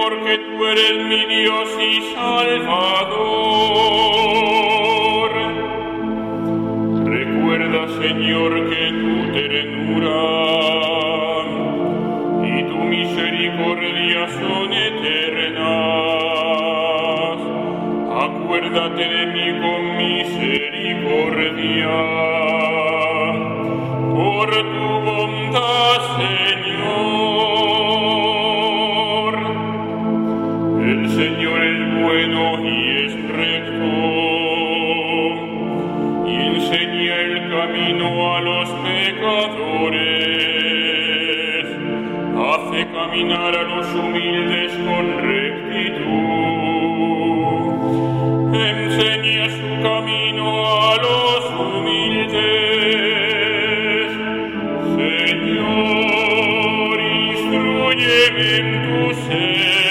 porque tú eres mi Dios y Salvador. Recuerda, Señor, que tu ternura y tu misericordia son eternas. Acuérdate de mí con misericordia, por tu bondad, Señor. El Señor es bueno y es recto, y enseña el camino a los pecadores, hace caminar a los humildes con rectitud, enseña su camino a los humildes. Señor, instrúyeme en tu ser.